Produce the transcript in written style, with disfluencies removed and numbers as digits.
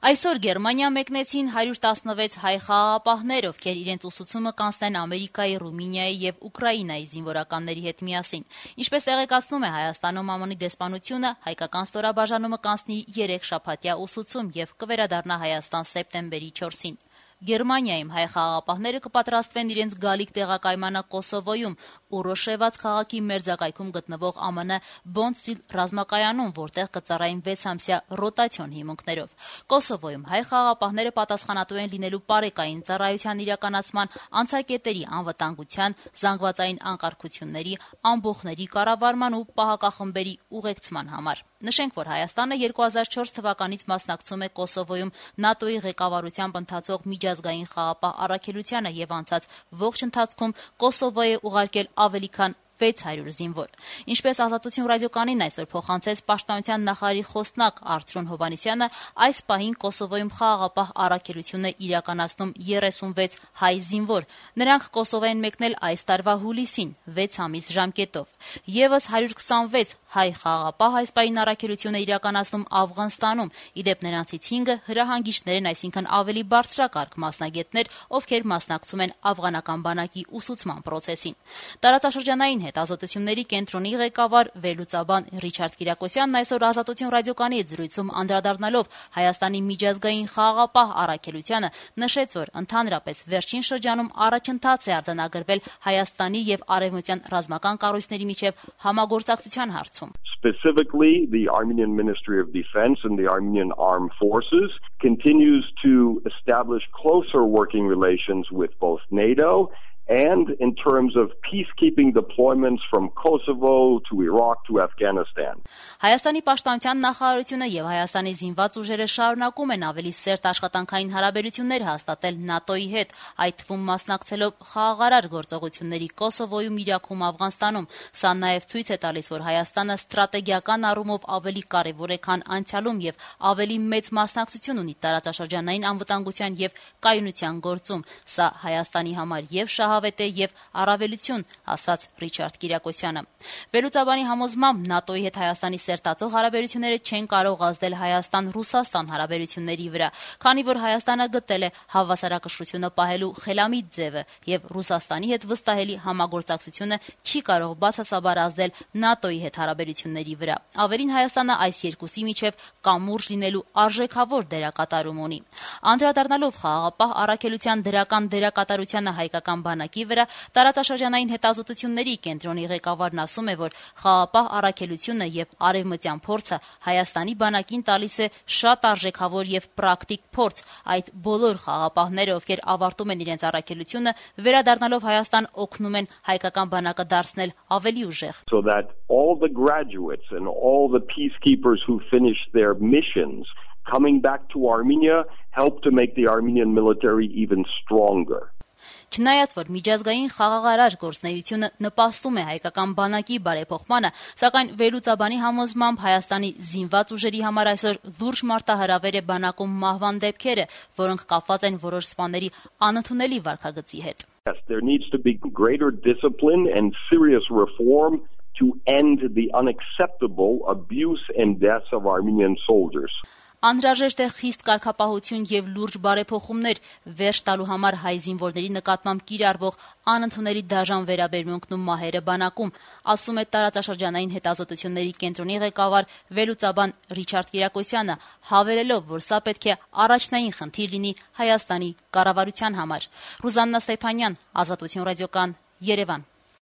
Այսօր Գերմանիա մեկնեցին 116 հայ խաղաղապահներ, ովքեր իրենց ուսուցումը կանցնեն Ամերիկայի, Ռումինիայի եւ Ուկրաինայի զինվորականների հետ միասին։ Ինչպես տեղեկացնում է Հայաստանում ԱՄՆ-ի դեսպանությունը, հայկական ստորաբաժանումը կանցնի 3 շաբաթյա ուսուցում եւ կվերադառնա Հայաստան սեպտեմբերի 4-ին։ Գերմանիայում հայ խաղաղապահները կպատրաստվեն իրենց գալիք տեղակայմանը Կոսովոյում, Ուռոշևաց քաղաքի մերձակայքում գտնվող ԱՄՆ Բոնդսիլ ռազմակայանում, որտեղ կծառայեն 6-ամսյա ռոտացիոն հիմունքներով։ Կոսովոյում հայ խաղաղապահները պատասխանատու են լինելու պարեկային ծառայության իրականացման, անցակետերի անվտանգության, զանգվածային անկարգությունների, ամբոխների կառավարման ու պահակախմբերի ուղեկցման համար։ Նշենք, որ Հայաստանը 2004 թվականից մասնակցում է Կոսովոյում ՆԱՏՕ-ի ղեկավարությամբ ընթացող միջազգային խաղաղապահ առաքելությանը եւ անցած ողջ ընթացքում Կոսովո է ուղարկել ավելի քան 600 զինվոր։ Ինչպես Ազատություն ռադիոկանին այսօր փոխանցեց Պաշտպանության նախարարի խոսնակ Արծրուն Հովհաննիսյանը, այս պահին Կոսովոյում խաղաղապահ առաքելություն է իրականացնում 36 հայ զինվոր։ Նրանք Կոսովո են մեկնել այս տարվա հուլիսին 6 ամիս ժամկետով։ Եվս 126 հայ խաղաղապահ այս պահին առաքելություն է իրականացնում Աֆղանստանում։ Իդեպ նրանցից 5-ը հրահանգիչներ են, այսինքն ավելի բարձրակարգ մասնագետներ, ովքեր մասնակցում են աֆղանական բանակի ուսուցման պրոցեսին։ Տարածաշրջանային հետազոտությունների կենտրոնի ղեկավար վերլուծաբան Ռիչարդ Կիրակոսյանն այսօր Ազատություն ռադիոկանի հետ զրույցում անդրադառնալով Հայաստանի միջազգային խաղաղապահ առաքելությանը նշեց, որ ընդհանրապես վերջին շրջանում առաջընթաց է արձանագրվել Հայաստանի եւ արևմտյան ռազմական կառույցների միջև համագործակցության հարցում։ Specifically, the Armenian Ministry of Defense and the Armenian Armed Forces continues to establish closer working relations with both NATO and in terms of peacekeeping deployments from Kosovo to Iraq to Afghanistan. Հայաստանի պաշտպանության նախարարությունը եւ Հայաստանի զինված ուժերը շարունակում են ավելի սերտ աշխատանքային հարաբերություններ հաստատել ՆԱՏՕ-ի հետ, այդ թվում մասնակցելով խաղաղարար գործողությունների Կոսովոյում, Իրաքում, Աֆղանստանում։ Սա նաեւ ցույց է տալիս, որ Հայաստանը ստրատեգիական առումով ավելի կարեւոր է, քան անցյալում եւ ավելի մեծ մասնակցություն ունի տարածաշրջանային անվտանգության եւ կայունության գործում։ Սա Հայաստանի համար եւ շահավետ է եւ առավելություն, ասաց Ռիչարդ Կիրակոսյանը։ Վերլուծաբանի համոզմամբ ՆԱՏՕ-ի հետ Հայաստանի սերտացող հարաբերությունները չեն կարող ազդել Հայաստան-Ռուսաստան հարաբերությունների վրա, քանի որ Հայաստանը գտել է հավասարակշռությունը պահելու խելամիտ ձևը եւ Ռուսաստանի հետ վստահելի համագործակցությունը չի կարող բացասաբար ազդել ՆԱՏՕ-ի հետ հարաբերությունների վրա։ Ավելին, Հայաստանը այս երկուսի միջև կամուրջ լինելու արժեքավոր դերակատարում ունի։ Անդրադառնալով խաղաղապահ առաքելության դրական դերակատարությանը հայկական բանակի վրա, տարածաշրջանային հետազոտությունների կենտրոնի ղեկավարն ասում է, որ խաղաղապահ առաքելությունը եւ արևմտյան փորձը Հայաստանի բանակին տալիս է շատ արժեքավոր եւ պրակտիկ փորձ։ Այդ բոլոր խաղաղապահները, ովքեր ավարտում են իրենց առաքելությունը, վերադառնալով Հայաստան, օգնում են հայկական բանակը դարձնել ավելի ուժեղ։ So that all the graduates and all the peacekeepers who finished their missions coming back to Armenia help to make the Armenian military even stronger. Չնայած որ միջազգային խաղաղարար գործունեությունը նպաստում է հայկական բանակի բարեփոխմանը, սակայն վերլուծաբանի համոզմամբ Հայաստանի զինված ուժերի համար այսօր լուրջ մարտահրավեր է բանակում մահվան դեպքերը, որոնք կապված են որոշ սպաների անընդունելի վարքագծի հետ։ Yes, there needs to be greater discipline and serious reform to end the unacceptable abuse and deaths of Armenian soldiers. Անհրաժեշտ է խիստ կարգապահություն եւ լուրջ բարեփոխումներ վերջ տալու համար հայ զինվորների նկատմամբ կիրառվող անընդունելի դաժան վերաբերմունքն ու մահերը բանակում, ասում է տարածաշրջանային հետազոտությունների կենտրոնի ղեկավար վերլուծաբան Ռիչարդ Կիրակոսյանը, հավելելով, որ սա պետք է առաջնային խնդիր լինի Հայաստանի կառավարության համար։ Ռուզաննա Ստեփանյան, Ազատություն ռադիոկան, Երևան։